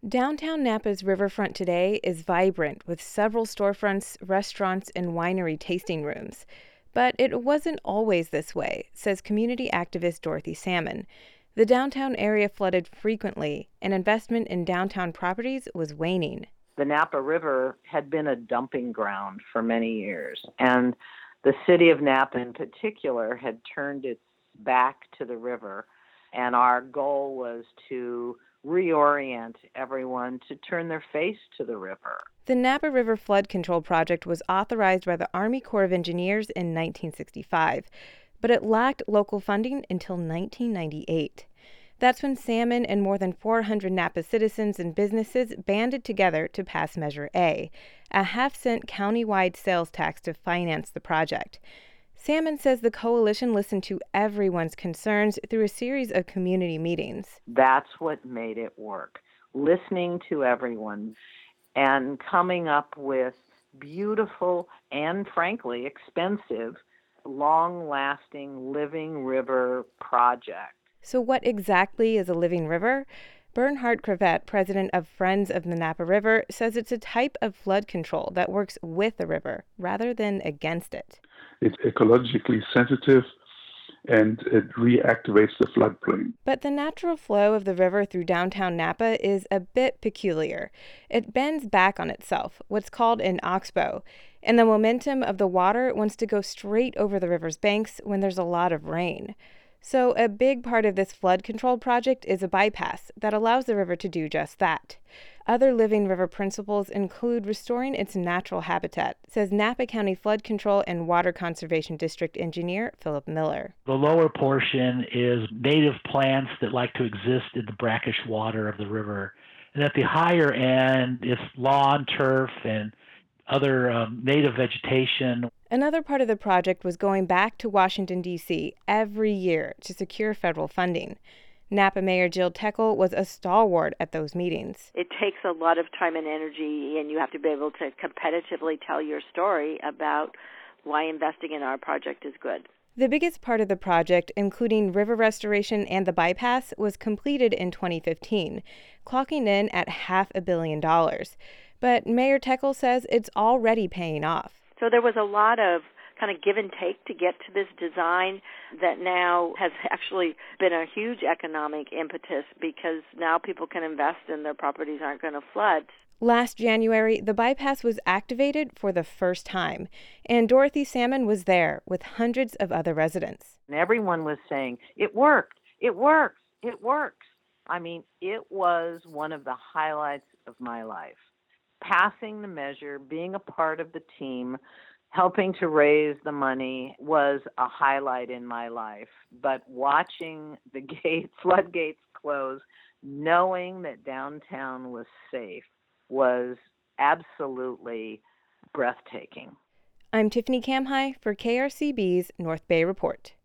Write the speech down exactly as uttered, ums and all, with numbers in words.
Downtown Napa's riverfront today is vibrant with several storefronts, restaurants, and winery tasting rooms. But it wasn't always this way, says community activist Dorothy Salmon. The downtown area flooded frequently, and investment in downtown properties was waning. The Napa River had been a dumping ground for many years, and the city of Napa in particular had turned its back to the river, and our goal was to reorient everyone to turn their face to the river. The Napa River Flood Control Project was authorized by the Army Corps of Engineers in nineteen sixty-five, but it lacked local funding until nineteen ninety-eight. That's when Salmon and more than four hundred Napa citizens and businesses banded together to pass Measure A, a half-cent county-wide sales tax to finance the project. Salmon says the coalition listened to everyone's concerns through a series of community meetings. That's what made it work, listening to everyone and coming up with beautiful and, frankly, expensive, long-lasting living river projects. So what exactly is a living river? Bernhard Cravette, president of Friends of the Napa River, says it's a type of flood control that works with the river rather than against it. It's ecologically sensitive and it reactivates the floodplain. But the natural flow of the river through downtown Napa is a bit peculiar. It bends back on itself, what's called an oxbow, and the momentum of the water wants to go straight over the river's banks when there's a lot of rain. So a big part of this flood control project is a bypass that allows the river to do just that. Other living river principles include restoring its natural habitat, says Napa County Flood Control and Water Conservation District engineer Philip Miller. The lower portion is native plants that like to exist in the brackish water of the river. And at the higher end, it's lawn, turf, and other um, native vegetation. Another part of the project was going back to Washington, D C every year to secure federal funding. Napa Mayor Jill Teckle was a stalwart at those meetings. It takes a lot of time and energy, and you have to be able to competitively tell your story about why investing in our project is good. The biggest part of the project, including river restoration and the bypass, was completed in twenty fifteen, clocking in at half a billion dollars. But Mayor Teckle says it's already paying off. So there was a lot of kind of give and take to get to this design that now has actually been a huge economic impetus because now people can invest and their properties aren't going to flood. Last January, the bypass was activated for the first time, and Dorothy Salmon was there with hundreds of other residents. And everyone was saying, it worked, it works, it works. I mean, it was one of the highlights of my life. Passing the measure, being a part of the team, helping to raise the money was a highlight in my life. But watching the gates, floodgates close, knowing that downtown was safe, was absolutely breathtaking. I'm Tiffany Kamhai for K R C B's North Bay Report.